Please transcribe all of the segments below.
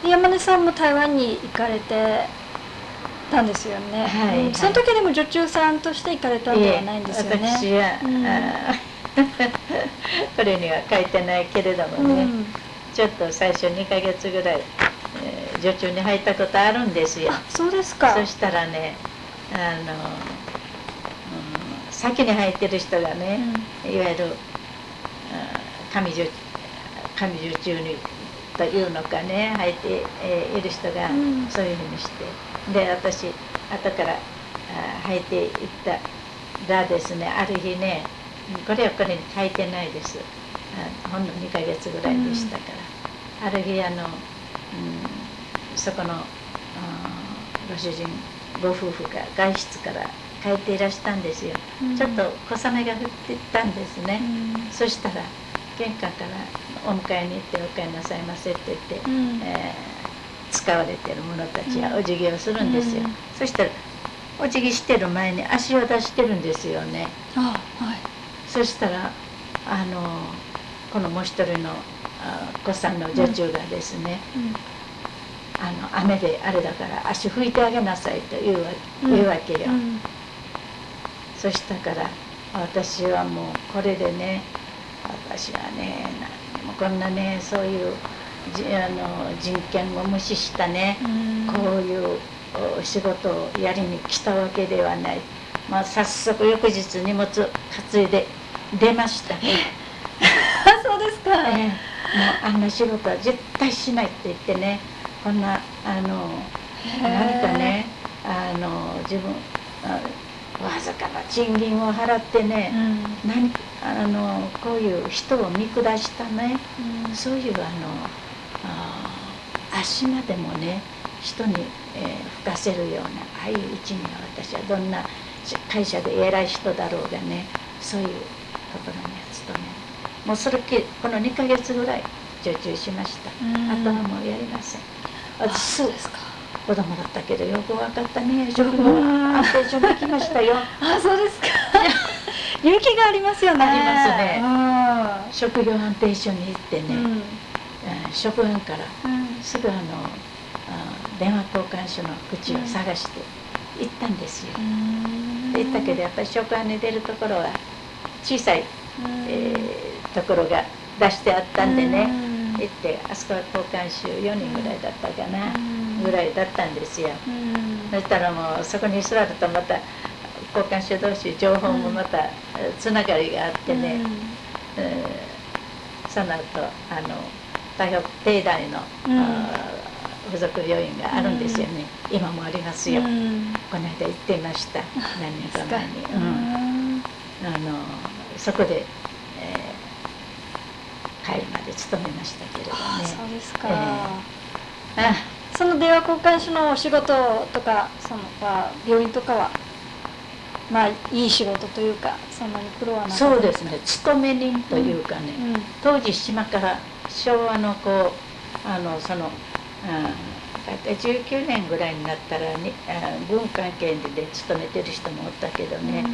山根さんも台湾に行かれてたんですよね。 はい、 その時でも女中さんとして行かれたんではないんですよね。 私は、これには書いてないけれどもね、ちょっと最初2ヶ月ぐらい、女中に入ったことあるんですよ。 そうですか。 そしたらね、先に入ってる人がね、いわゆる上女中にというのかね、入っている人がそういうふうにして、で私後から入っていったらですね、ある日ね、これはこれに書いてないです、ほんの2ヶ月ぐらいでしたから、ある日そこのご主人ご夫婦が外出から帰っていらしたんですよ。ちょっと小雨が降ってたんですね。そしたら玄関からお迎えに行ってお帰りなさいませって言って、使われている者たちはお辞儀をするんですよ。そしたらお辞儀してる前に足を出してるんですよね。そしたらこのもう一人の子さんの女中がですね、雨であれだから足拭いてあげなさいと言うわけよ。そしたから私はもうこれでね、私はね、何もこんなね、そういう人権を無視したね、こういう仕事をやりに来たわけではない。早速翌日荷物担いで出ましたね。 そうですか。 もうあんな仕事は絶対しないって言ってね、こんな何かね、自分わずかな賃金を払ってね、こういう人を見下したね、そういう足までもね、人に、吹かせるようなああいう位置には、私はどんな会社で偉い人だろうがね、そういうところには勤める。もうこの2ヶ月ぐらい常駐しました。あとはもうやりません。 そうですか。 子供だったけどよく分かったね。職業安定所に行きましたよ。 そうですか。勇気がありますよね。 ありますね。職業安定所に行ってね、職員からすぐ電話交換所の口を探して行ったんですよ。行ったけどやっぱり職員に出るところは小さいところが出してあったんでね、行ってあそこは交換手4人ぐらいだったかな、ぐらいだったんですよ。そしたらもうそこに座るとまた交換手同士情報もまたつながりがあってね、その後帝大の附属病院があるんですよね。今もありますよ。この間行っていました、何年か前に。そこで帰るまで勤めましたけれどね。 そうですか。その電話交換手のお仕事とか病院とかは、いい仕事というか、そんなに苦労はなかったですか？ そうですね、勤め人というかね、当時島から昭和の大体19年ぐらいになったら軍関係で勤めてる人もおったけどね、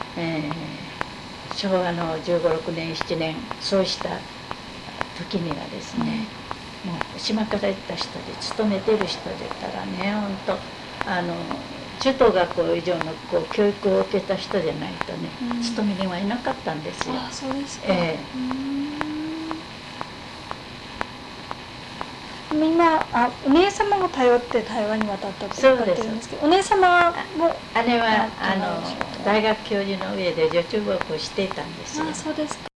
昭和の15、16年、7年そうした時にはですね、もう島から行った人で勤めてる人でたらね、本当中等学校以上の教育を受けた人じゃないとね、勤め人はいなかったんですよ。 そうですか。今お姉様も頼って台湾に渡ったと言われてるんですけど、お姉様も姉は大学教授の上で女中学をしていたんですよ。 そうですか。